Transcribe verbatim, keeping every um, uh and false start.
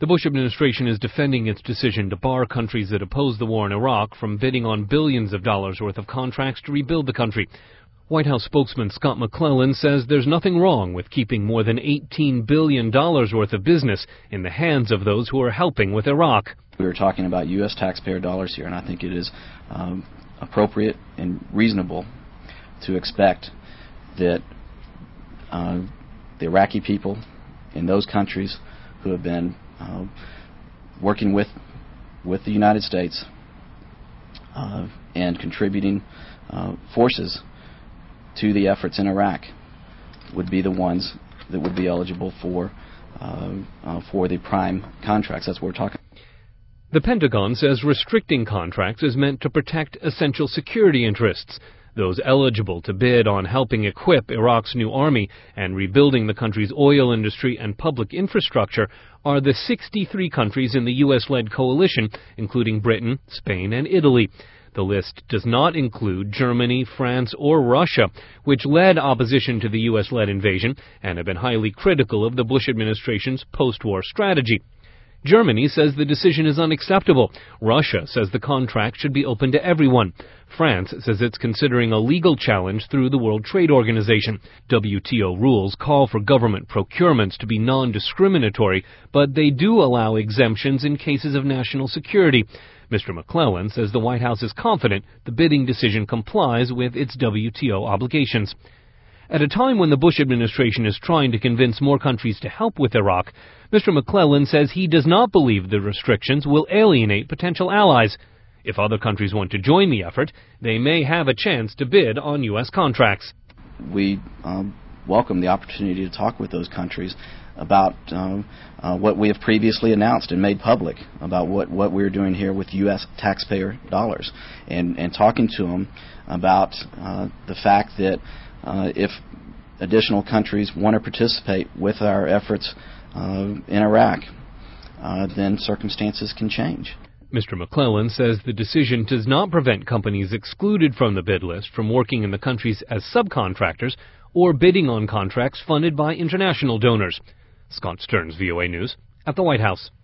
The Bush administration is defending its decision to bar countries that oppose the war in Iraq from bidding on billions of dollars worth of contracts to rebuild the country. White House spokesman Scott McClellan says there's nothing wrong with keeping more than eighteen billion dollars worth of business in the hands of those who are helping with Iraq. We were talking about U S taxpayer dollars here, and I think it is um, appropriate and reasonable to expect that uh, the Iraqi people in those countries who have been uh, working with with the United States uh, and contributing uh, forces to the efforts in Iraq would be the ones that would be eligible for uh, uh, for the prime contracts. That's what we're talking about. The Pentagon says restricting contracts is meant to protect essential security interests. Those eligible to bid on helping equip Iraq's new army and rebuilding the country's oil industry and public infrastructure are the sixty-three countries in the U S-led coalition, including Britain, Spain, and Italy. The list does not include Germany, France, or Russia, which led opposition to the U S-led invasion and have been highly critical of the Bush administration's post-war strategy. Germany says the decision is unacceptable. Russia says the contract should be open to everyone. France says it's considering a legal challenge through the World Trade Organization. W T O rules call for government procurements to be non-discriminatory, but they do allow exemptions in cases of national security. Mister McClellan says the White House is confident the bidding decision complies with its W T O obligations. At a time when the Bush administration is trying to convince more countries to help with Iraq, Mister McClellan says he does not believe the restrictions will alienate potential allies. If other countries want to join the effort, they may have a chance to bid on U S contracts. We um, welcome the opportunity to talk with those countries about um, uh, what we have previously announced and made public about what, what we're doing here with U S taxpayer dollars, and, and talking to them about uh, the fact that uh, if additional countries want to participate with our efforts uh, in Iraq, uh, then circumstances can change. Mister McClellan says the decision does not prevent companies excluded from the bid list from working in the countries as subcontractors or bidding on contracts funded by international donors. Scott Stearns, V O A News, at the White House.